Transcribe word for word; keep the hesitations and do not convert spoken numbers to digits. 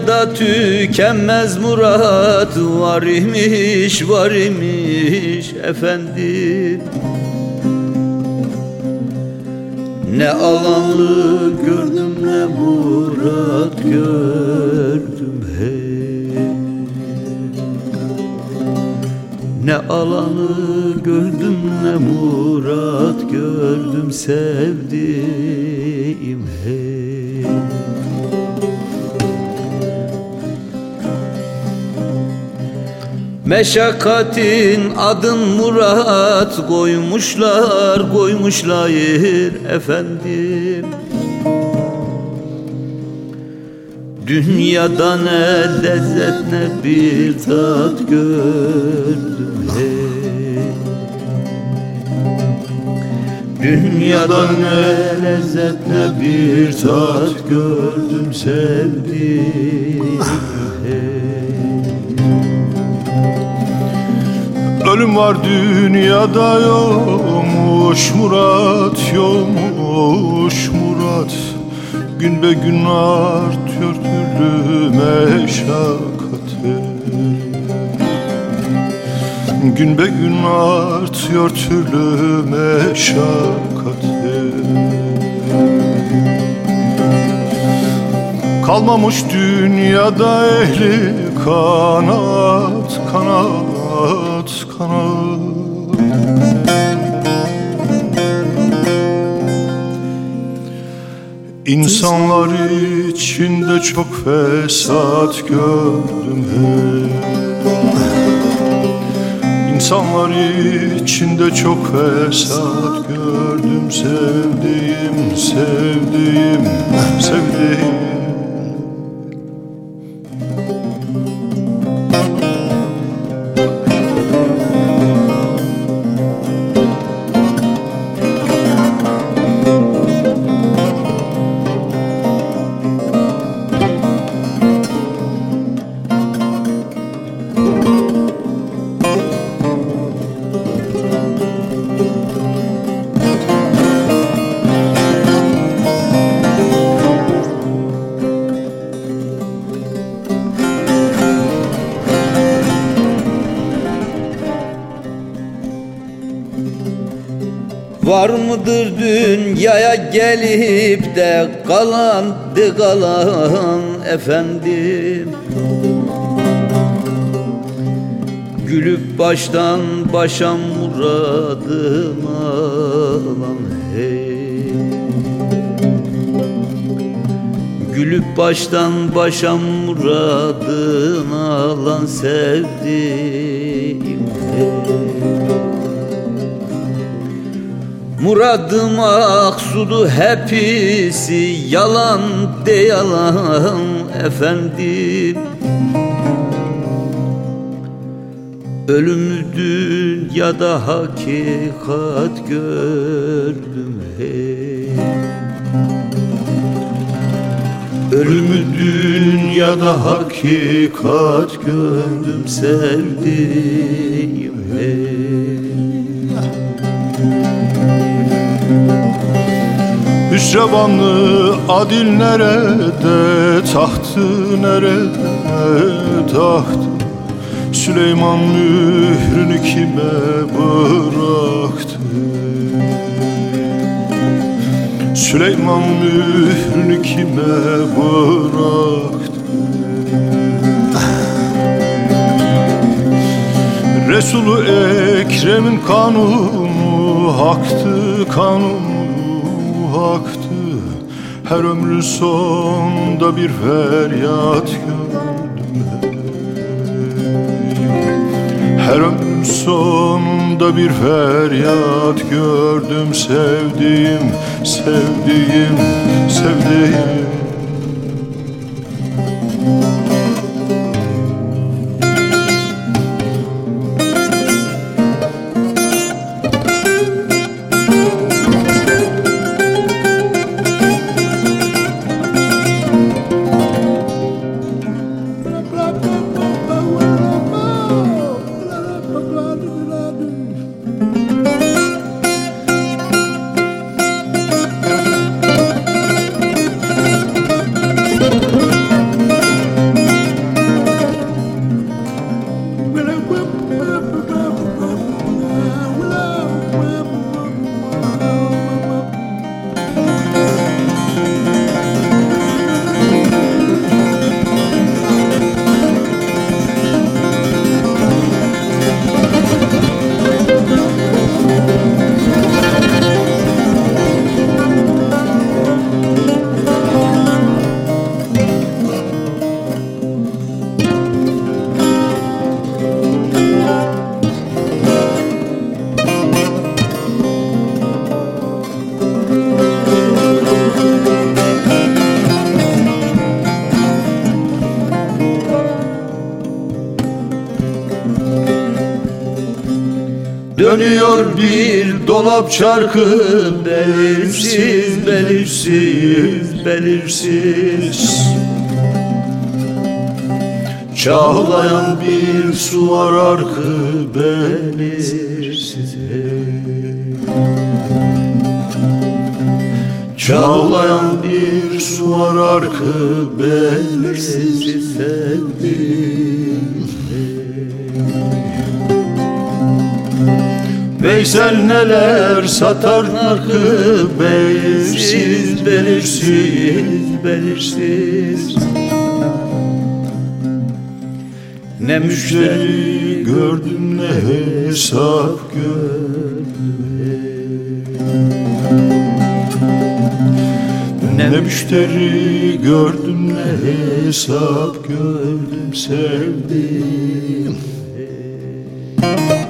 Dünyada tükenmez murat var imiş, var imiş efendim. Ne alanı gördüm, ne murat gördüm hey. Ne alanı gördüm, ne murat gördüm sevdiğim hey. Meşakkatin adın murat koymuşlar, koymuşlar efendim. Dünyada ne lezzet ne bir tat gördüm hey. Dünyada ne lezzet ne bir tat gördüm sevdiğim hey. Ölüm var dünyada yokmuş murat, yokmuş murat. Gün be gün artıyor türlü meşakkatı. Gün be gün artıyor türlü meşakkatı. Kalmamış dünyada ehli kanat, kanat, kanat. İnsanlar içinde çok fesat gördüm hey. İnsanlar içinde çok fesat gördüm sevdiğim, sevdiğim, sevdiğim. Var mıdır dünyaya gelip de kalan de kalan efendim. Gülüp baştan başa muradım alan hey. Gülüp baştan başa muradım alan sevdiğim hey. Muradım maksudu hepsi yalan de yalan efendim. Ölümü dünyada hakikat gördüm hey. Ölümü dünyada hakikat gördüm sevdiğim hey. Hüsrevanlı adil nerede, tahtı nerede, tahtı. Süleyman mührünü kime bıraktı? Süleyman mührünü kime bıraktı? Resul-i Ekrem'in kanunu haktı, kanunu haktı. Her ömrün sonunda bir feryat gördüm. Her ömrün sonunda bir feryat gördüm sevdiğim, sevdiğim, sevdiğim. Dönüyor bir dolap çarkı, belirsiz, belirsiz, belirsiz. Çağlayan bir su var arkı, belirsiz. Çağlayan bir su var arkı, belirsiz sevdim. Veysel neler satar narkı, belirsiz, belirsiz, belirsiz. Ne müşteri gördüm, ne hesap gördüm. Ne müşteri gördüm, ne hesap gördüm, sevdim.